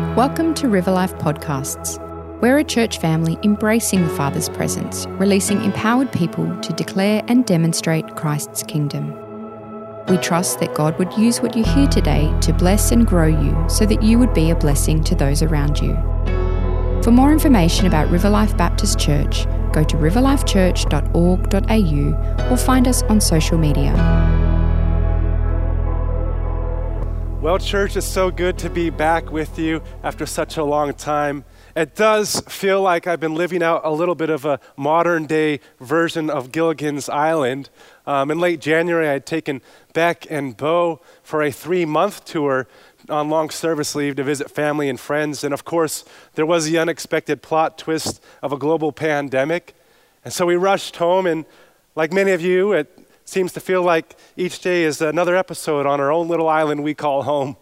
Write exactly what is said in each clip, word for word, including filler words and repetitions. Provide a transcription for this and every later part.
Welcome to River Life Podcasts. We're a church family embracing the Father's presence, releasing empowered people to declare and demonstrate Christ's kingdom. We trust that God would use what you hear today to bless and grow you so that you would be a blessing to those around you. For more information about River Life Baptist Church, go to river life church dot org dot a u or find us on social media. Well, church, it's so good to be back with you after such a long time. It does feel like I've been living out a little bit of a modern day version of Gilligan's Island. Um, in late January, I had taken Beck and Bo for a three-month tour on long service leave to visit family and friends. And of course, there was the unexpected plot twist of a global pandemic. And so we rushed home, and like many of you, it seems to feel like each day is another episode on our own little island we call home.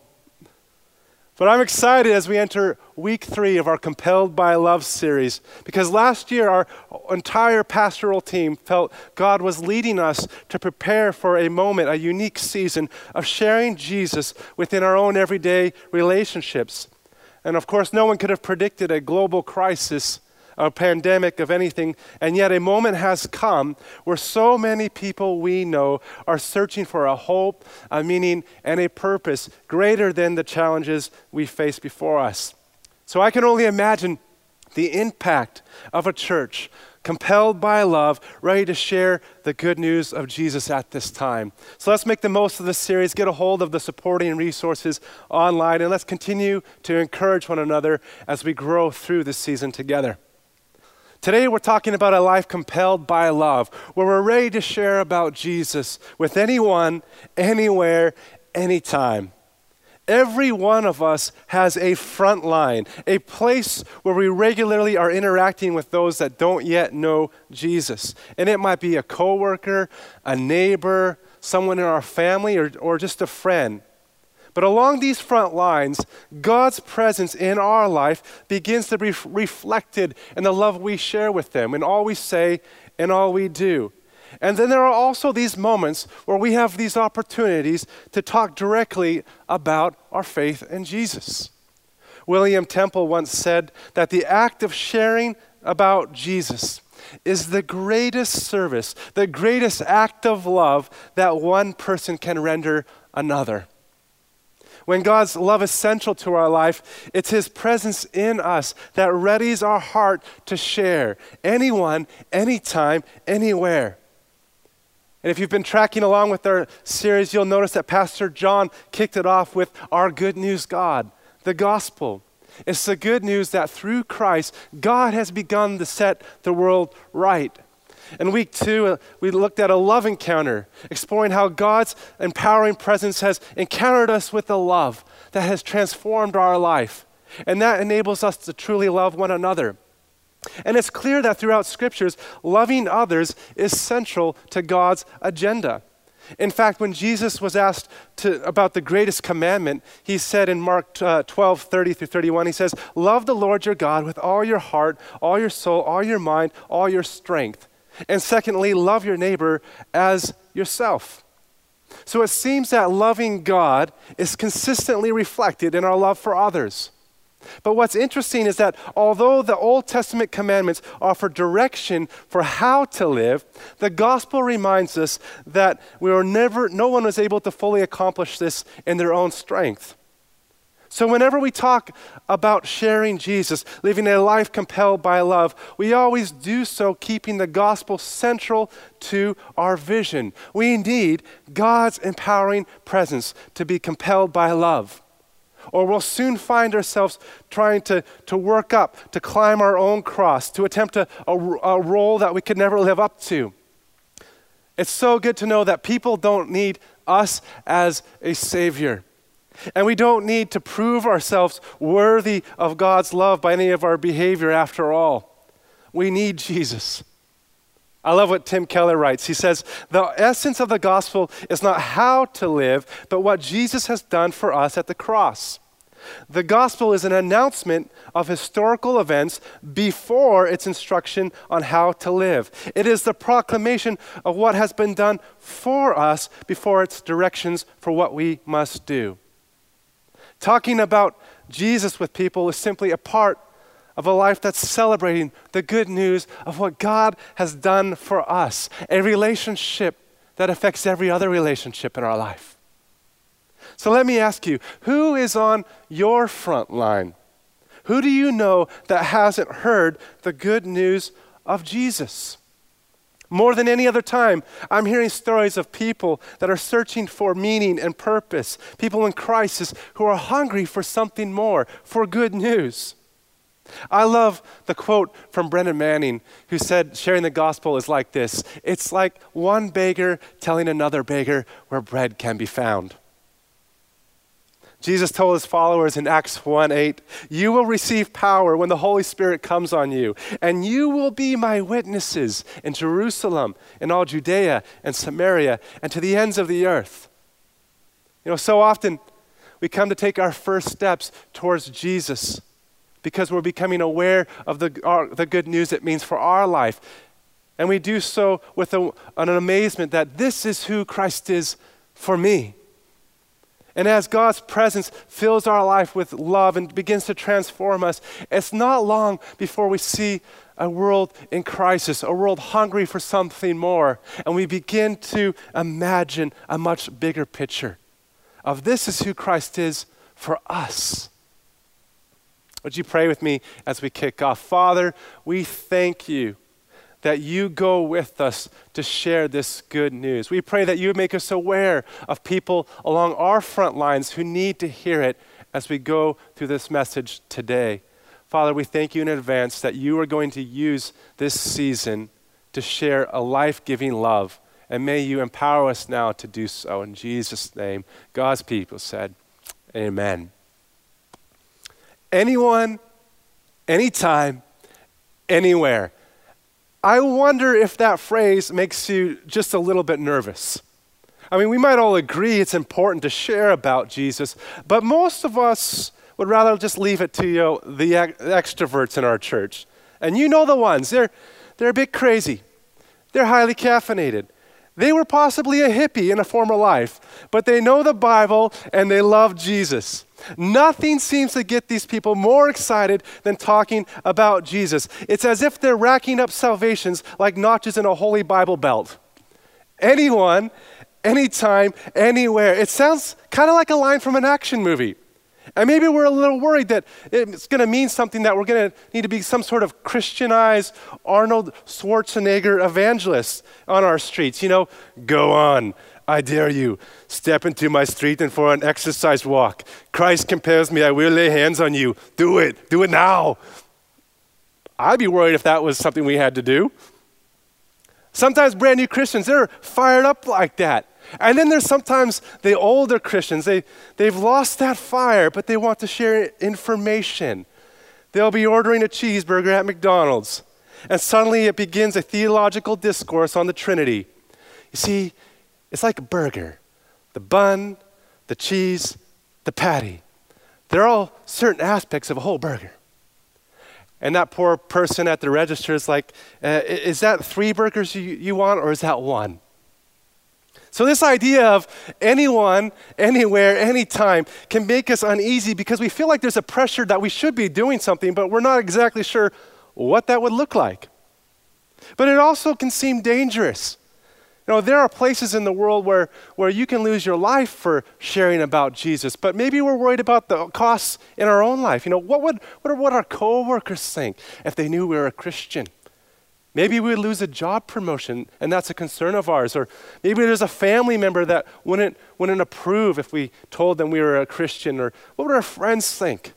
But I'm excited as we enter week three of our Compelled by Love series, because last year our entire pastoral team felt God was leading us to prepare for a moment, a unique season of sharing Jesus within our own everyday relationships. And of course, no one could have predicted a global crisis, a pandemic of anything, and yet a moment has come where so many people we know are searching for a hope, a meaning, and a purpose greater than the challenges we face before us. So I can only imagine the impact of a church compelled by love, ready to share the good news of Jesus at this time. So let's make the most of this series, get a hold of the supporting resources online, and let's continue to encourage one another as we grow through this season together. Today we're talking about a life compelled by love, where we're ready to share about Jesus with anyone, anywhere, anytime. Every one of us has a front line, a place where we regularly are interacting with those that don't yet know Jesus. And it might be a coworker, a neighbor, someone in our family, or, or just a friend. But along these front lines, God's presence in our life begins to be reflected in the love we share with them, in all we say and all we do. And then there are also these moments where we have these opportunities to talk directly about our faith in Jesus. William Temple once said that the act of sharing about Jesus is the greatest service, the greatest act of love that one person can render another. When God's love is central to our life, it's His presence in us that readies our heart to share. Anyone, anytime, anywhere. And if you've been tracking along with our series, you'll notice that Pastor John kicked it off with our good news God, the gospel. It's the good news that through Christ, God has begun to set the world right. In week two, uh, we looked at a love encounter, exploring how God's empowering presence has encountered us with a love that has transformed our life. And that enables us to truly love one another. And it's clear that throughout scriptures, loving others is central to God's agenda. In fact, when Jesus was asked to, about the greatest commandment, he said in Mark uh, twelve, thirty through thirty-one, he says, "Love the Lord your God with all your heart, all your soul, all your mind, all your strength. And secondly, love your neighbor as yourself." So it seems that loving God is consistently reflected in our love for others. But what's interesting is that although the Old Testament commandments offer direction for how to live, the gospel reminds us that we were never, no one was able to fully accomplish this in their own strength. So whenever we talk about sharing Jesus, living a life compelled by love, we always do so keeping the gospel central to our vision. We need God's empowering presence to be compelled by love. Or we'll soon find ourselves trying to, to work up, to climb our own cross, to attempt a, a, a role that we could never live up to. It's so good to know that people don't need us as a savior. And we don't need to prove ourselves worthy of God's love by any of our behavior after all. We need Jesus. I love what Tim Keller writes. He says, "The essence of the gospel is not how to live, but what Jesus has done for us at the cross. The gospel is an announcement of historical events before its instruction on how to live. It is the proclamation of what has been done for us before its directions for what we must do." Talking about Jesus with people is simply a part of a life that's celebrating the good news of what God has done for us, a relationship that affects every other relationship in our life. So let me ask you, who is on your front line? Who do you know that hasn't heard the good news of Jesus? More than any other time, I'm hearing stories of people that are searching for meaning and purpose, people in crisis who are hungry for something more, for good news. I love the quote from Brennan Manning, who said sharing the gospel is like this: it's like one beggar telling another beggar where bread can be found. Jesus told his followers in Acts one eight, you will receive power when the Holy Spirit comes on you, and you will be my witnesses in Jerusalem, in all Judea and Samaria, and to the ends of the earth. You know, so often we come to take our first steps towards Jesus because we're becoming aware of the, our, the good news it means for our life. And we do so with a, an amazement that this is who Christ is for me. And as God's presence fills our life with love and begins to transform us, it's not long before we see a world in crisis, a world hungry for something more, and we begin to imagine a much bigger picture of this is who Christ is for us. Would you pray with me as we kick off? Father, we thank you that you go with us to share this good news. We pray that you would make us aware of people along our front lines who need to hear it as we go through this message today. Father, we thank you in advance that you are going to use this season to share a life-giving love, and may you empower us now to do so. In Jesus' name, God's people said, amen. Anyone, anytime, anywhere. I wonder if that phrase makes you just a little bit nervous. I mean, we might all agree it's important to share about Jesus, but most of us would rather just leave it to, you know, the ex- extroverts in our church. And you know the ones. They're, they're a bit crazy. They're highly caffeinated. They were possibly a hippie in a former life, but they know the Bible and they love Jesus. Nothing seems to get these people more excited than talking about Jesus. It's as if they're racking up salvations like notches in a holy Bible belt. Anyone, anytime, anywhere. It sounds kind of like a line from an action movie. And maybe we're a little worried that it's going to mean something, that we're going to need to be some sort of Christianized Arnold Schwarzenegger evangelist on our streets. You know, go on, I dare you. Step into my street and for an exercise walk. Christ compels me, I will lay hands on you. Do it, do it now. I'd be worried if that was something we had to do. Sometimes brand new Christians, they're fired up like that. And then there's sometimes the older Christians, they, they've lost that fire, but they want to share information. They'll be ordering a cheeseburger at McDonald's, and suddenly it begins a theological discourse on the Trinity. You see, it's like a burger. The bun, the cheese, the patty. They're all certain aspects of a whole burger. And that poor person at the register is like, uh, is that three burgers you, you want, or is that one? So this idea of anyone, anywhere, anytime can make us uneasy because we feel like there's a pressure that we should be doing something, but we're not exactly sure what that would look like. But it also can seem dangerous. You know, there are places in the world where, where you can lose your life for sharing about Jesus, but maybe we're worried about the costs in our own life. You know, what would what would our coworkers think if they knew we were a Christian? Maybe we would lose a job promotion, and that's a concern of ours. Or maybe there's a family member that wouldn't, wouldn't approve if we told them we were a Christian. Or what would our friends think?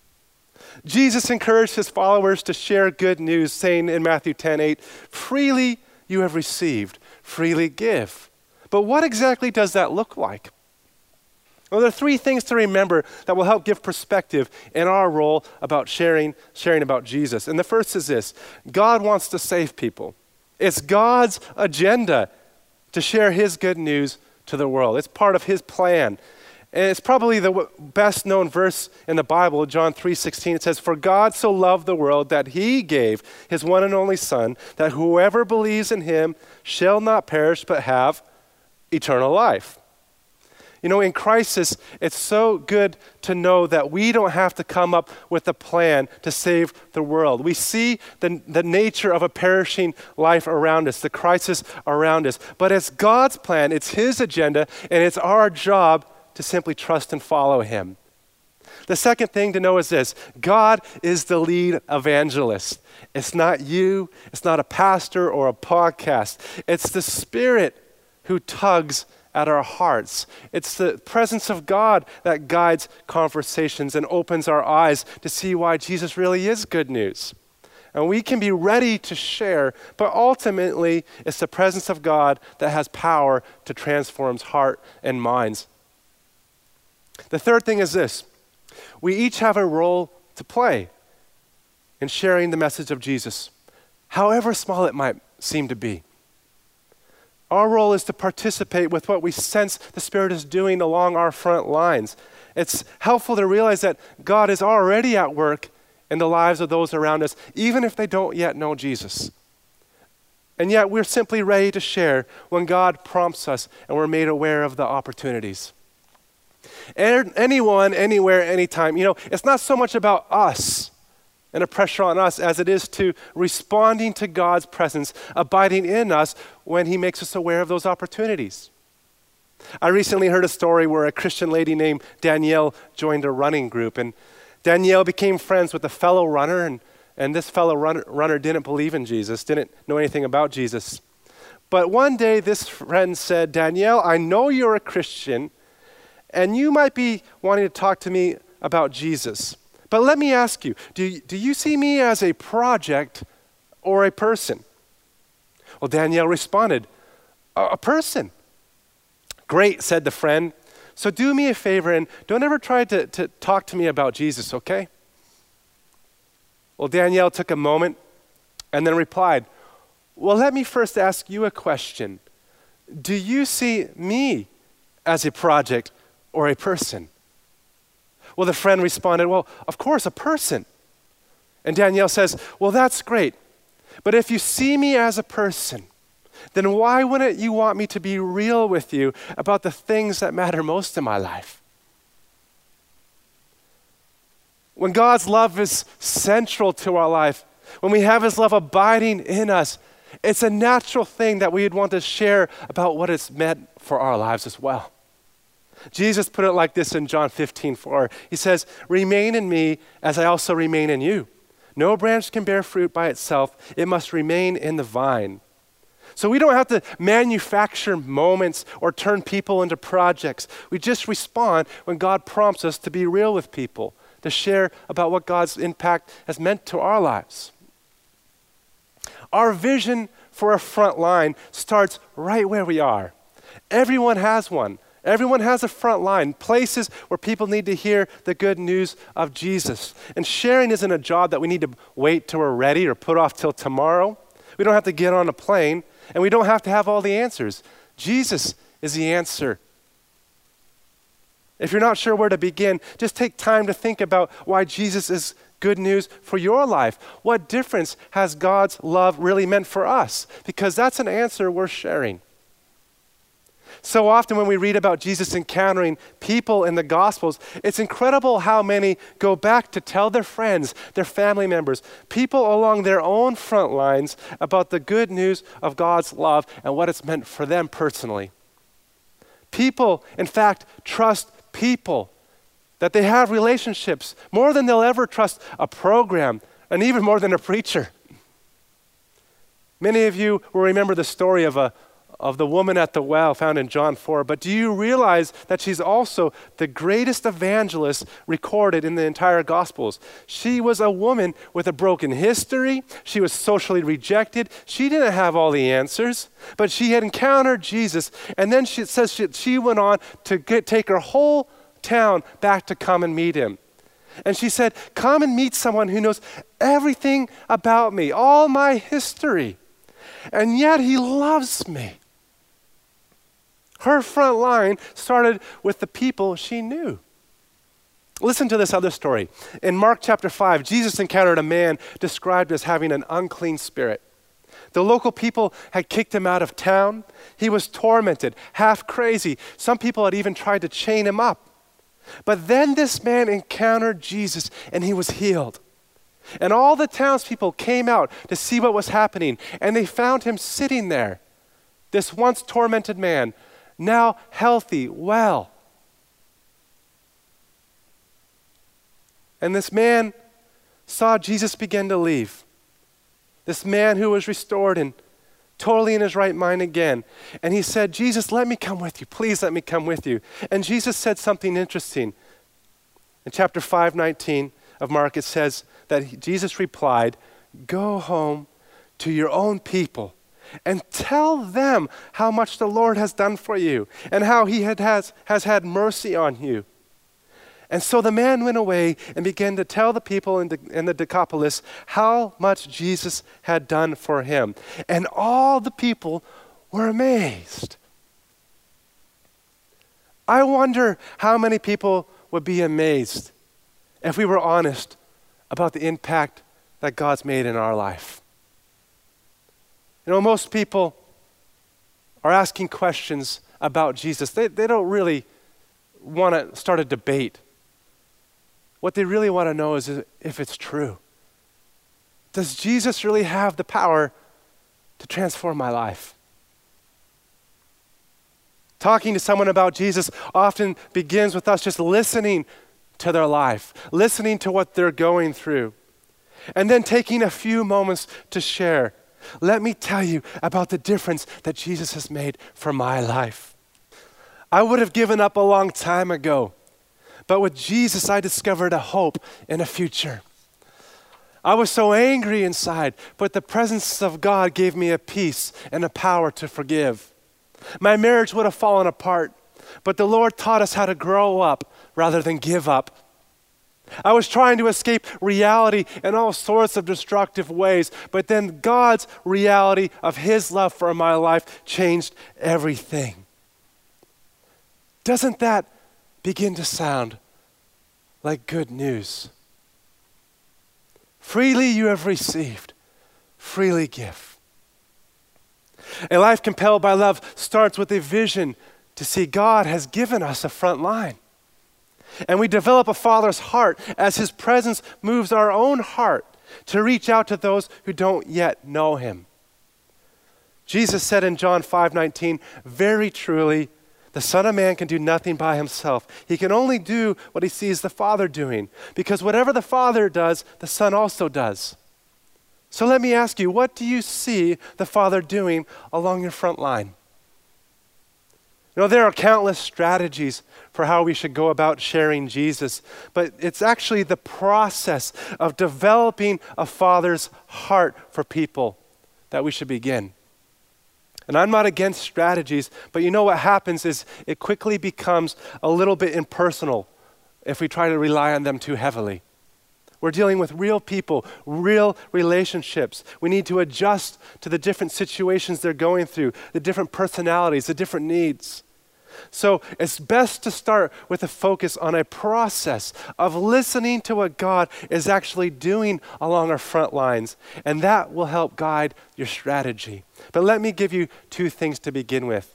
Jesus encouraged his followers to share good news, saying in Matthew ten eight, freely you have received, freely give. But what exactly does that look like? Well, there are three things to remember that will help give perspective in our role about sharing, sharing about Jesus. And the first is this: God wants to save people. It's God's agenda to share his good news to the world. It's part of his plan. And it's probably the best known verse in the Bible, John three sixteen. It says, for God so loved the world that he gave his one and only Son, that whoever believes in him shall not perish but have eternal life. You know, in crisis, it's so good to know that we don't have to come up with a plan to save the world. We see the, the nature of a perishing life around us, the crisis around us. But it's God's plan, it's His agenda, and it's our job to simply trust and follow Him. The second thing to know is this: God is the lead evangelist. It's not you, it's not a pastor or a podcast. It's the Spirit who tugs at our hearts. It's the presence of God that guides conversations and opens our eyes to see why Jesus really is good news. And we can be ready to share, but ultimately it's the presence of God that has power to transform heart and minds. The third thing is this: we each have a role to play in sharing the message of Jesus, however small it might seem to be. Our role is to participate with what we sense the Spirit is doing along our front lines. It's helpful to realize that God is already at work in the lives of those around us, even if they don't yet know Jesus. And yet we're simply ready to share when God prompts us and we're made aware of the opportunities. And anyone, anywhere, anytime. You know, it's not so much about us and a pressure on us as it is to responding to God's presence, abiding in us when He makes us aware of those opportunities. I recently heard a story where a Christian lady named Danielle joined a running group, and Danielle became friends with a fellow runner, and, and this fellow runner, runner didn't believe in Jesus, didn't know anything about Jesus. But one day this friend said, "Danielle, I know you're a Christian, and you might be wanting to talk to me about Jesus. But let me ask you, do you, do you see me as a project or a person?" Well, Danielle responded, a, a person. "Great," said the friend. "So do me a favor and don't ever try to, to talk to me about Jesus, okay?" Well, Danielle took a moment and then replied, "Well, let me first ask you a question. Do you see me as a project or a person?" Well, the friend responded, "Well, of course, a person." And Danielle says, "Well, that's great. But if you see me as a person, then why wouldn't you want me to be real with you about the things that matter most in my life?" When God's love is central to our life, when we have His love abiding in us, it's a natural thing that we'd want to share about what it's meant for our lives as well. Jesus put it like this in John fifteen four. He says, "Remain in me as I also remain in you. No branch can bear fruit by itself. It must remain in the vine." So we don't have to manufacture moments or turn people into projects. We just respond when God prompts us to be real with people, to share about what God's impact has meant to our lives. Our vision for a front line starts right where we are. Everyone has one. Everyone has a front line, places where people need to hear the good news of Jesus. And sharing isn't a job that we need to wait till we're ready or put off till tomorrow. We don't have to get on a plane, and we don't have to have all the answers. Jesus is the answer. If you're not sure where to begin, just take time to think about why Jesus is good news for your life. What difference has God's love really meant for us? Because that's an answer worth sharing. So often when we read about Jesus encountering people in the Gospels, it's incredible how many go back to tell their friends, their family members, people along their own front lines about the good news of God's love and what it's meant for them personally. People, in fact, trust people, that they have relationships more than they'll ever trust a program, and even more than a preacher. Many of you will remember the story of a of the woman at the well found in John four, but do you realize that she's also the greatest evangelist recorded in the entire Gospels? She was a woman with a broken history. She was socially rejected. She didn't have all the answers, but she had encountered Jesus, and then she, it says she, she went on to get, take her whole town back to come and meet him. And she said, "Come and meet someone who knows everything about me, all my history, and yet he loves me." Her front line started with the people she knew. Listen to this other story. In Mark chapter five, Jesus encountered a man described as having an unclean spirit. The local people had kicked him out of town. He was tormented, half crazy. Some people had even tried to chain him up. But then this man encountered Jesus and he was healed. And all the townspeople came out to see what was happening, and they found him sitting there, this once tormented man, now healthy, well. And this man saw Jesus begin to leave. This man who was restored and totally in his right mind again. And he said, Jesus, let me come with you. Please let me come with you. And Jesus said something interesting. In chapter five nineteen of Mark, it says that he, Jesus replied, go home to your own people and tell them how much the Lord has done for you and how he had, has, has had mercy on you. And so the man went away and began to tell the people in the, in the Decapolis how much Jesus had done for him. And all the people were amazed. I wonder how many people would be amazed if we were honest about the impact that God's made in our life. You know, most people are asking questions about Jesus. They, they don't really want to start a debate. What they really want to know is if it's true. Does Jesus really have the power to transform my life? Talking to someone about Jesus often begins with us just listening to their life, listening to what they're going through, and then taking a few moments to share. Let me tell you about the difference that Jesus has made for my life. I would have given up a long time ago, but with Jesus, I discovered a hope and a future. I was so angry inside, but the presence of God gave me a peace and a power to forgive. My marriage would have fallen apart, but the Lord taught us how to grow up rather than give up. I was trying to escape reality in all sorts of destructive ways, but then God's reality of his love for my life changed everything. Doesn't that begin to sound like good news? Freely you have received, freely give. A life compelled by love starts with a vision to see God has given us a front line. And we develop a father's heart as his presence moves our own heart to reach out to those who don't yet know him. Jesus said in John five nineteen, very truly, the Son of Man can do nothing by himself. He can only do what he sees the Father doing, because whatever the Father does, the Son also does. So let me ask you, what do you see the Father doing along your front line? You know, there are countless strategies for how we should go about sharing Jesus, but it's actually the process of developing a Father's heart for people that we should begin. And I'm not against strategies, but you know what happens is it quickly becomes a little bit impersonal if we try to rely on them too heavily. We're dealing with real people, real relationships. We need to adjust to the different situations they're going through, the different personalities, the different needs. So it's best to start with a focus on a process of listening to what God is actually doing along our front lines, and that will help guide your strategy. But let me give you two things to begin with.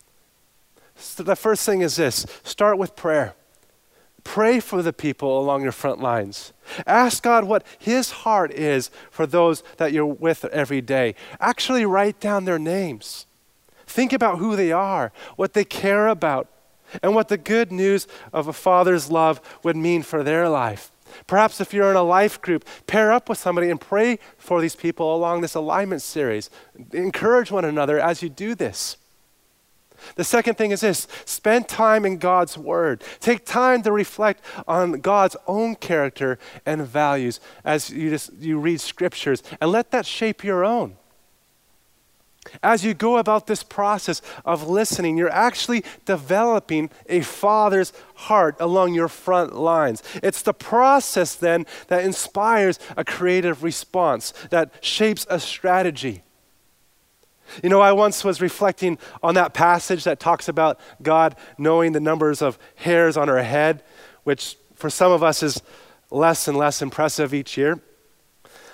So the first thing is this: start with prayer. Pray for the people along your front lines. Ask God what his heart is for those that you're with every day. Actually write down their names. Think about who they are, what they care about, and what the good news of a father's love would mean for their life. Perhaps if you're in a life group, pair up with somebody and pray for these people along this alignment series. Encourage one another as you do this. The second thing is this: spend time in God's word. Take time to reflect on God's own character and values as you just you read scriptures, and let that shape your own. As you go about this process of listening, you're actually developing a father's heart along your front lines. It's the process then that inspires a creative response, that shapes a strategy. You know, I once was reflecting on that passage that talks about God knowing the numbers of hairs on our head, which for some of us is less and less impressive each year.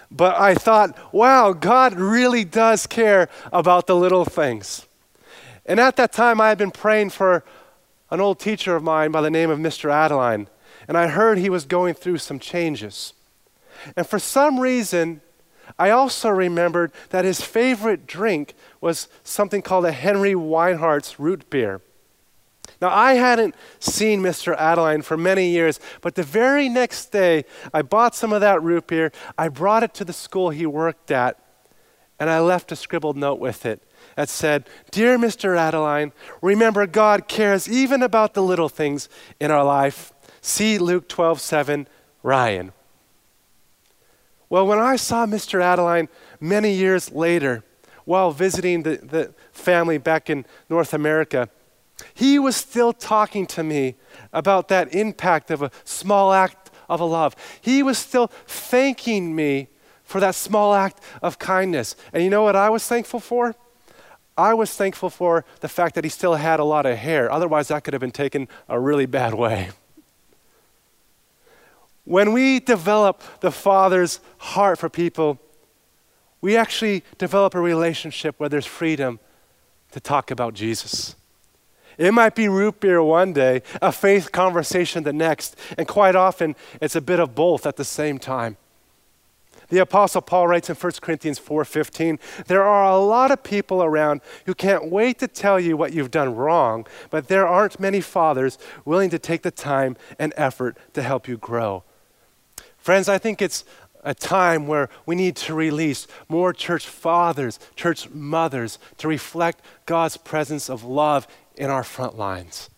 But I thought, wow, God really does care about the little things. And at that time, I had been praying for an old teacher of mine by the name of Mister Adeline, and I heard he was going through some changes. And for some reason, I also remembered that his favorite drink was something called a Henry Weinhardt's root beer. Now, I hadn't seen Mister Adeline for many years, but the very next day, I bought some of that root beer, I brought it to the school he worked at, and I left a scribbled note with it that said, "Dear Mister Adeline, remember God cares even about the little things in our life. See Luke twelve seven, Ryan." Well, when I saw Mister Adeline many years later, while visiting the, the family back in North America, he was still talking to me about that impact of a small act of a love. He was still thanking me for that small act of kindness. And you know what I was thankful for? I was thankful for the fact that he still had a lot of hair. Otherwise, that could have been taken a really bad way. When we develop the Father's heart for people, we actually develop a relationship where there's freedom to talk about Jesus. It might be root beer one day, a faith conversation the next, and quite often it's a bit of both at the same time. The Apostle Paul writes in First Corinthians four fifteen, "There are a lot of people around who can't wait to tell you what you've done wrong, but there aren't many fathers willing to take the time and effort to help you grow." Friends, I think it's a time where we need to release more church fathers, church mothers, to reflect God's presence of love in our front lines.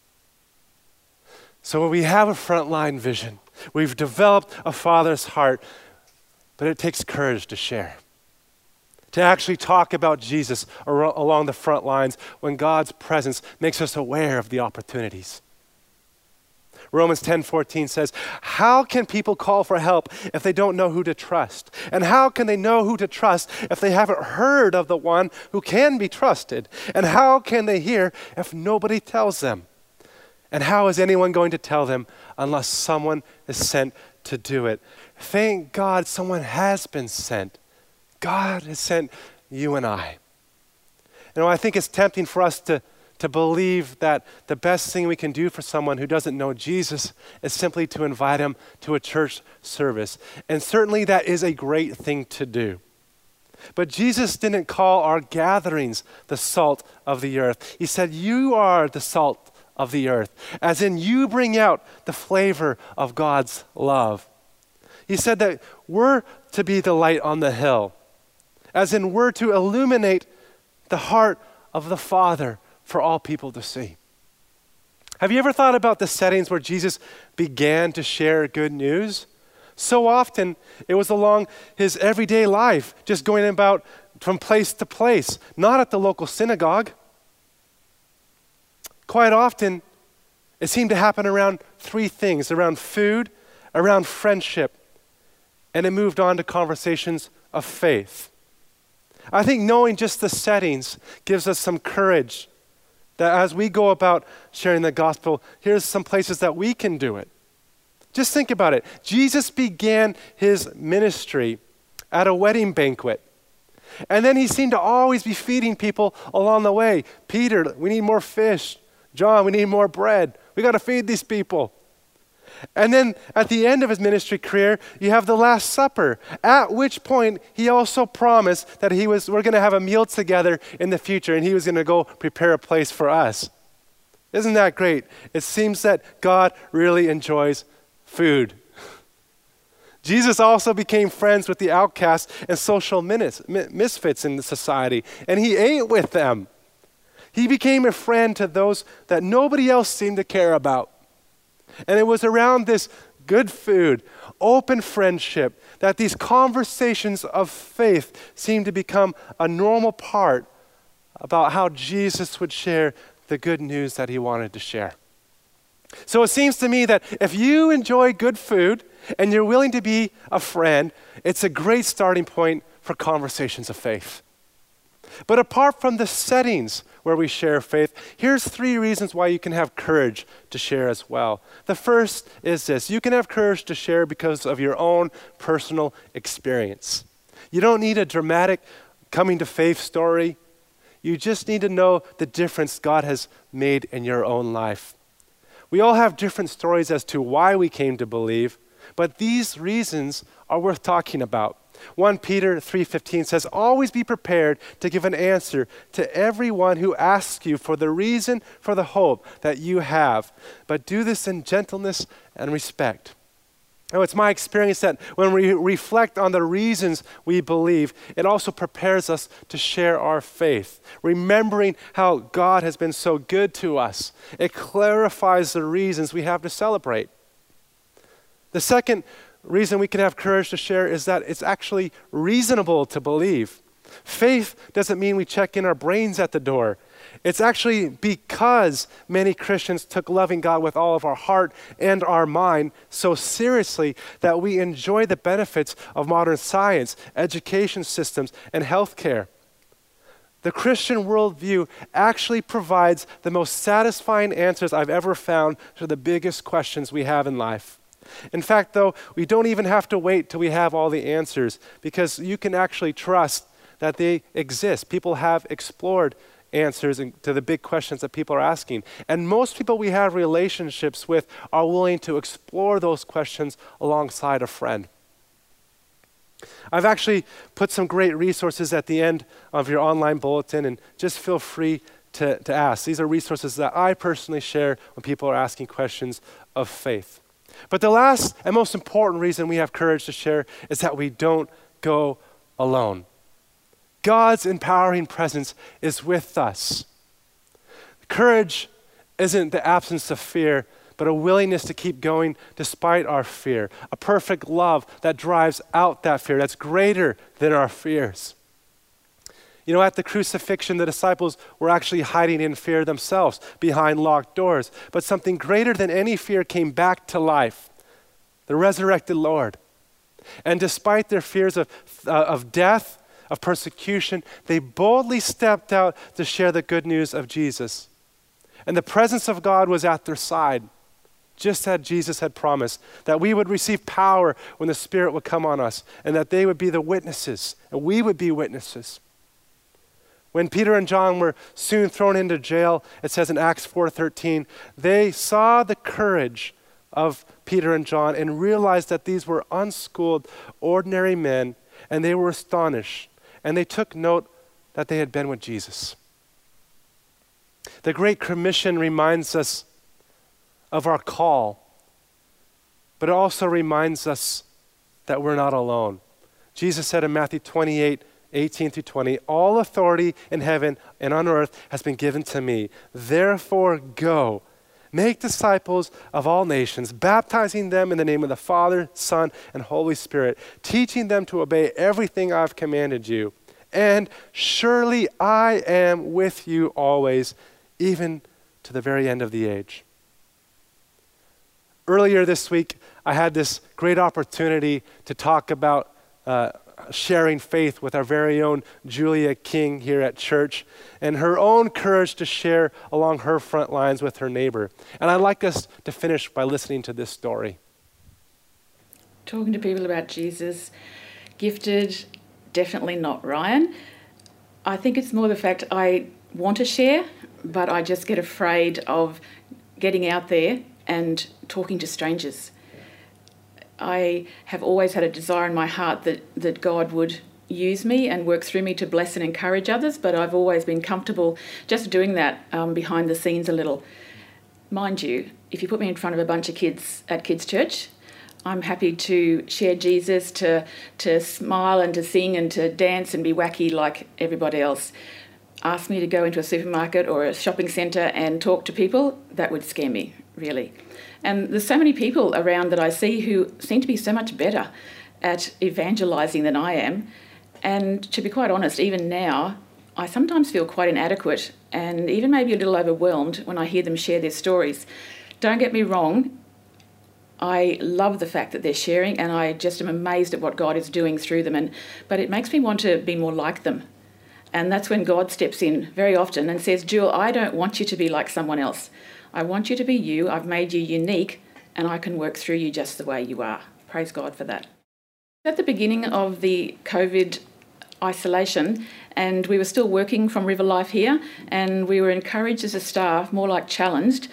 So we have a frontline vision. We've developed a father's heart, but it takes courage to share, to actually talk about Jesus ar- along the front lines when God's presence makes us aware of the opportunities. Romans ten fourteen says, "How can people call for help if they don't know who to trust? And how can they know who to trust if they haven't heard of the one who can be trusted? And how can they hear if nobody tells them? And how is anyone going to tell them unless someone is sent to do it?" Thank God someone has been sent. God has sent you and I. You know, I think it's tempting for us to to believe that the best thing we can do for someone who doesn't know Jesus is simply to invite him to a church service. And certainly that is a great thing to do. But Jesus didn't call our gatherings the salt of the earth. He said, "You are the salt of the earth," as in you bring out the flavor of God's love. He said that we're to be the light on the hill, as in we're to illuminate the heart of the Father for all people to see. Have you ever thought about the settings where Jesus began to share good news? So often it was along his everyday life, just going about from place to place, not at the local synagogue. Quite often it seemed to happen around three things: around food, around friendship, and it moved on to conversations of faith. I think knowing just the settings gives us some courage that as we go about sharing the gospel, here's some places that we can do it. Just think about it. Jesus began his ministry at a wedding banquet. And then he seemed to always be feeding people along the way. Peter, we need more fish. John, we need more bread. We got to feed these people. And then at the end of his ministry career, you have the Last Supper, at which point he also promised that he was, we're going to have a meal together in the future, and he was going to go prepare a place for us. Isn't that great? It seems that God really enjoys food. Jesus also became friends with the outcasts and social misfits in the society, and he ate with them. He became a friend to those that nobody else seemed to care about. And it was around this good food, open friendship, that these conversations of faith seemed to become a normal part about how Jesus would share the good news that he wanted to share. So it seems to me that if you enjoy good food and you're willing to be a friend, it's a great starting point for conversations of faith. But apart from the settings where we share faith, here's three reasons why you can have courage to share as well. The first is this: you can have courage to share because of your own personal experience. You don't need a dramatic coming to faith story. You just need to know the difference God has made in your own life. We all have different stories as to why we came to believe, but these reasons are worth talking about. First Peter three fifteen says, "Always be prepared to give an answer to everyone who asks you for the reason for the hope that you have, but do this in gentleness and respect." Now, it's my experience that when we reflect on the reasons we believe, it also prepares us to share our faith, remembering how God has been so good to us. It clarifies the reasons we have to celebrate. The second reason we can have courage to share is that it's actually reasonable to believe. Faith doesn't mean we check in our brains at the door. It's actually because many Christians took loving God with all of our heart and our mind so seriously that we enjoy the benefits of modern science, education systems, and healthcare. The Christian worldview actually provides the most satisfying answers I've ever found to the biggest questions we have in life. In fact, though, we don't even have to wait till we have all the answers, because you can actually trust that they exist. People have explored answers to the big questions that people are asking. And most people we have relationships with are willing to explore those questions alongside a friend. I've actually put some great resources at the end of your online bulletin, and just feel free to, to ask. These are resources that I personally share when people are asking questions of faith. But the last and most important reason we have courage to share is that we don't go alone. God's empowering presence is with us. Courage isn't the absence of fear, but a willingness to keep going despite our fear. A perfect love that drives out that fear, that's greater than our fears. You know, at the crucifixion, the disciples were actually hiding in fear themselves behind locked doors. But something greater than any fear came back to life: the resurrected Lord. And despite their fears of, uh, of death, of persecution, they boldly stepped out to share the good news of Jesus. And the presence of God was at their side, just as Jesus had promised, that we would receive power when the Spirit would come on us, and that they would be the witnesses, and we would be witnesses. When Peter and John were soon thrown into jail, it says in Acts four thirteen, they saw the courage of Peter and John and realized that these were unschooled, ordinary men, and they were astonished. And they took note that they had been with Jesus. The Great Commission reminds us of our call, but it also reminds us that we're not alone. Jesus said in Matthew twenty-eight, eighteen through twenty, "All authority in heaven and on earth has been given to me. Therefore go, make disciples of all nations, baptizing them in the name of the Father, Son, and Holy Spirit, teaching them to obey everything I've commanded you. And surely I am with you always, even to the very end of the age." Earlier this week, I had this great opportunity to talk about uh, sharing faith with our very own Julia King here at church, and her own courage to share along her front lines with her neighbor. And I'd like us to finish by listening to this story. Talking to people about Jesus, gifted, definitely not Ryan. I think it's more the fact I want to share, but I just get afraid of getting out there and talking to strangers. I have always had a desire in my heart that, that God would use me and work through me to bless and encourage others, but I've always been comfortable just doing that um, behind the scenes a little. Mind you, if you put me in front of a bunch of kids at kids' church, I'm happy to share Jesus, to to smile and to sing and to dance and be wacky like everybody else. Ask me to go into a supermarket or a shopping centre and talk to people, that would scare me, really. And there's so many people around that I see who seem to be so much better at evangelising than I am. And to be quite honest, even now, I sometimes feel quite inadequate and even maybe a little overwhelmed when I hear them share their stories. Don't get me wrong, I love the fact that they're sharing, and I just am amazed at what God is doing through them. And but it makes me want to be more like them And that's when God steps in very often and says, Jewel, I don't want you to be like someone else. I want you to be you. I've made you unique, and I can work through you just the way you are. Praise God for that. At the beginning of the COVID isolation, and we were still working from River Life here, and we were encouraged as a staff, more like challenged,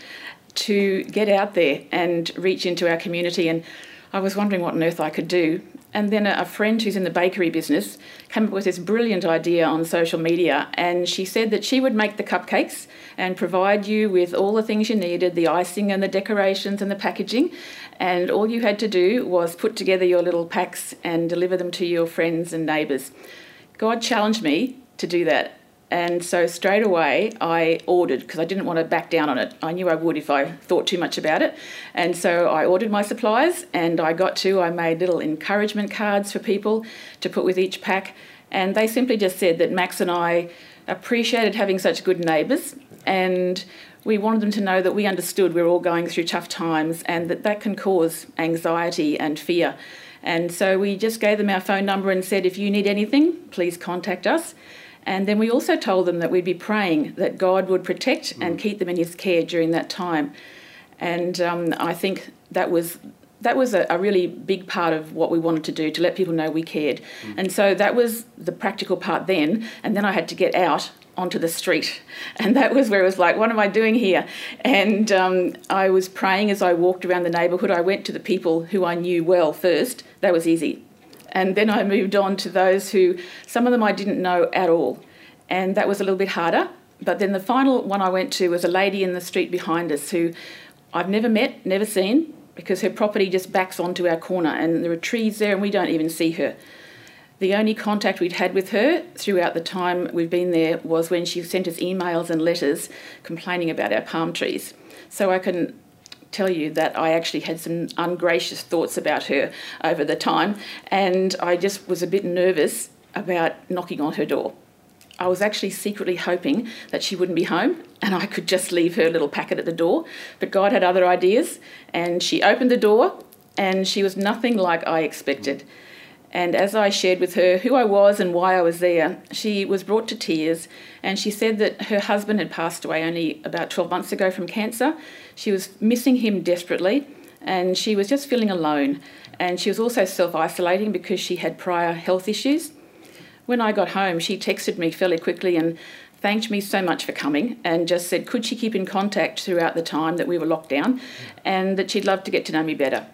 to get out there and reach into our community. And I was wondering what on earth I could do. And then a friend who's in the bakery business came up with this brilliant idea on social media, and she said that she would make the cupcakes and provide you with all the things you needed, the icing and the decorations and the packaging, and all you had to do was put together your little packs and deliver them to your friends and neighbours. God challenged me to do that. And so straight away I ordered, because I didn't want to back down on it. I knew I would if I thought too much about it. And so I ordered my supplies, and I got to, I made little encouragement cards for people to put with each pack. And they simply just said that Max and I appreciated having such good neighbours, and we wanted them to know that we understood we were all going through tough times, and that that can cause anxiety and fear. And so we just gave them our phone number and said, if you need anything, please contact us. And then we also told them that we'd be praying that God would protect and keep them in his care during that time. And um, I think that was that was a, a really big part of what we wanted to do, to let people know we cared. Mm. And so that was the practical part then. And then I had to get out onto the street. And that was where it was like, what am I doing here? And um, I was praying as I walked around the neighbourhood. I went to the people who I knew well first. That was easy. And then I moved on to those who, some of them I didn't know at all. And that was a little bit harder. But then the final one I went to was a lady in the street behind us who I've never met, never seen, because her property just backs onto our corner and there are trees there and we don't even see her. The only contact we'd had with her throughout the time we've been there was when she sent us emails and letters complaining about our palm trees. So I can tell you that I actually had some ungracious thoughts about her over the time, and I just was a bit nervous about knocking on her door. I was actually secretly hoping that she wouldn't be home and I could just leave her little packet at the door, but God had other ideas, and she opened the door and she was nothing like I expected. And as I shared with her who I was and why I was there, she was brought to tears, and she said that her husband had passed away only about twelve months ago from cancer. She was missing him desperately, and she was just feeling alone. And she was also self-isolating because she had prior health issues. When I got home, she texted me fairly quickly and thanked me so much for coming, and just said could she keep in contact throughout the time that we were locked down, and that she'd love to get to know me better.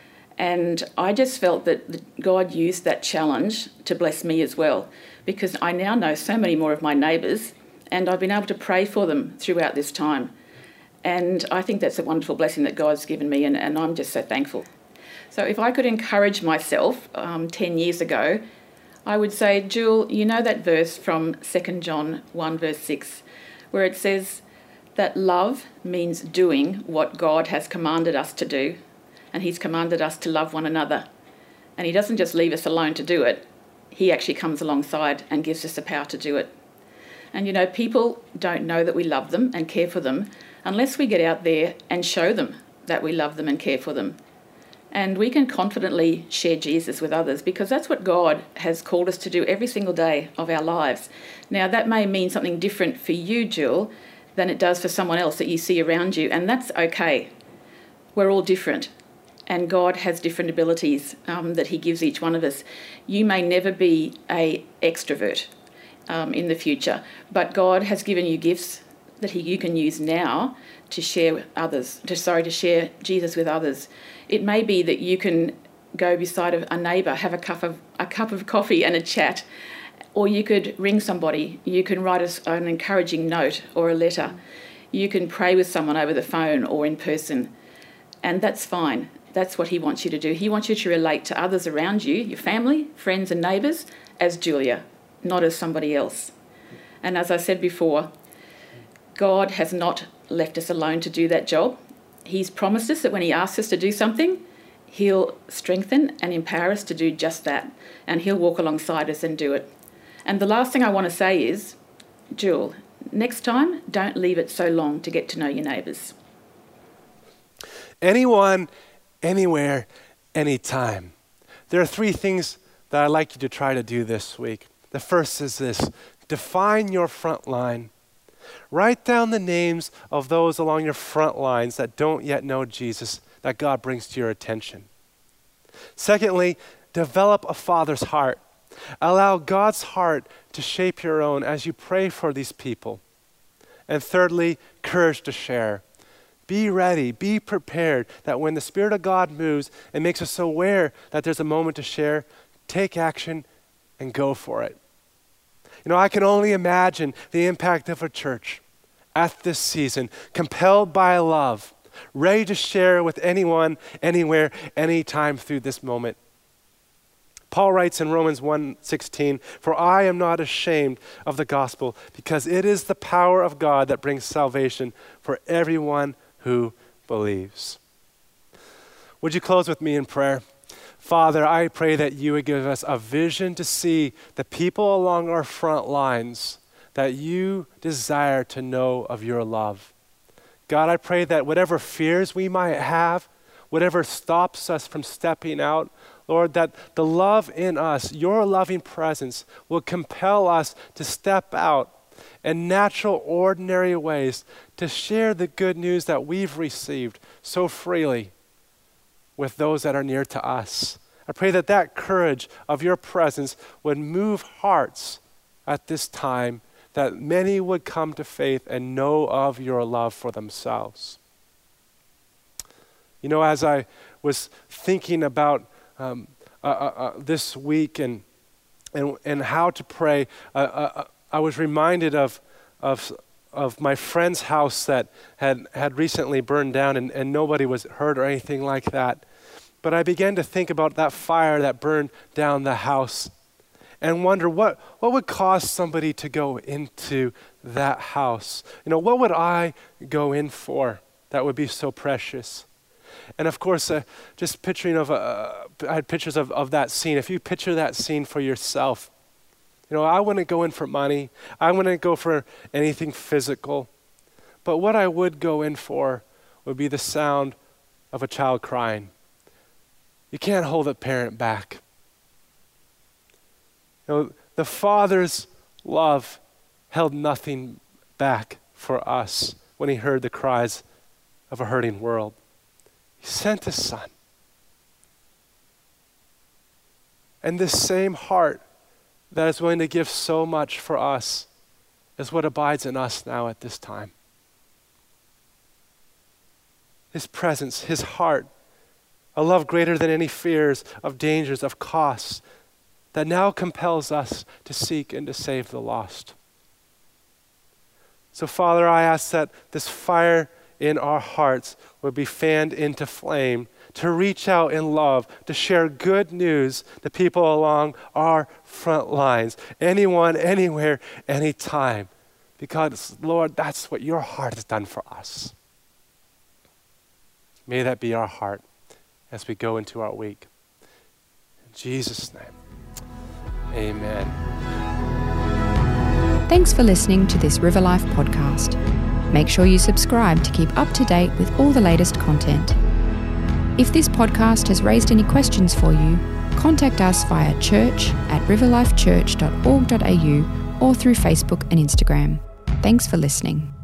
And I just felt that God used that challenge to bless me as well, because I now know so many more of my neighbours, and I've been able to pray for them throughout this time. And I think that's a wonderful blessing that God's given me, and, and I'm just so thankful. So if I could encourage myself um, ten years ago, I would say, Jewel, you know that verse from Second John one verse six, where it says that love means doing what God has commanded us to do. And he's commanded us to love one another. And he doesn't just leave us alone to do it. He actually comes alongside and gives us the power to do it. And, you know, people don't know that we love them and care for them unless we get out there and show them that we love them and care for them. And we can confidently share Jesus with others, because that's what God has called us to do every single day of our lives. Now, that may mean something different for you, Jill, than it does for someone else that you see around you. And that's okay. We're all different. And God has different abilities um, that he gives each one of us. You may never be an extrovert um, in the future, but God has given you gifts that he, you can use now to share with others, to, sorry, to share Jesus with others. It may be that you can go beside a neighbour, have a cup of a cup of coffee and a chat, or you could ring somebody. You can write a, an encouraging note or a letter. You can pray with someone over the phone or in person, and that's fine. That's what he wants you to do. He wants you to relate to others around you, your family, friends and neighbours, as Julia, not as somebody else. And as I said before, God has not left us alone to do that job. He's promised us that when he asks us to do something, he'll strengthen and empower us to do just that. And he'll walk alongside us and do it. And the last thing I want to say is, Jewel, next time, don't leave it so long to get to know your neighbours. Anyone, anywhere, anytime. There are three things that I'd like you to try to do this week. The first is this: Define your front line. Write down the names of those along your front lines that don't yet know Jesus, that God brings to your attention. Secondly, develop a father's heart. Allow God's heart to shape your own as you pray for these people. And thirdly, courage to share. Be ready, be prepared that when the Spirit of God moves and makes us aware that there's a moment to share, take action and go for it. You know, I can only imagine the impact of a church at this season, compelled by love, ready to share with anyone, anywhere, anytime through this moment. Paul writes in Romans one sixteen, "For I am not ashamed of the gospel, because it is the power of God that brings salvation for everyone who believes." Would you close with me in prayer? Father, I pray that you would give us a vision to see the people along our front lines that you desire to know of your love. God, I pray that whatever fears we might have, whatever stops us from stepping out, Lord, that the love in us, your loving presence, will compel us to step out in natural, ordinary ways to share the good news that we've received so freely with those that are near to us. I pray that that courage of your presence would move hearts at this time, that many would come to faith and know of your love for themselves. You know, as I was thinking about um, uh, uh, uh, this week and, and and how to pray, uh, uh, I was reminded of of of my friend's house that had, had recently burned down, and, and nobody was hurt or anything like that. But I began to think about that fire that burned down the house and wonder what, what would cause somebody to go into that house. You know, what would I go in for that would be so precious? And of course, uh, just picturing of, uh, I had pictures of, of that scene. If you picture that scene for yourself, you know, I wouldn't go in for money. I wouldn't go for anything physical. But what I would go in for would be the sound of a child crying. You can't hold a parent back. You know, the Father's love held nothing back for us when he heard the cries of a hurting world. He sent his Son. And this same heart that is willing to give so much for us is what abides in us now at this time. His presence, his heart, a love greater than any fears of dangers, of costs, that now compels us to seek and to save the lost. So, Father, I ask that this fire in our hearts would be fanned into flame, to reach out in love, to share good news to people along our front lines, anyone, anywhere, anytime. Because, Lord, that's what your heart has done for us. May that be our heart as we go into our week. In Jesus' name, amen. Thanks for listening to this River Life podcast. Make sure you subscribe to keep up to date with all the latest content. If this podcast has raised any questions for you, contact us via church at riverlifechurch dot org dot a u or through Facebook and Instagram. Thanks for listening.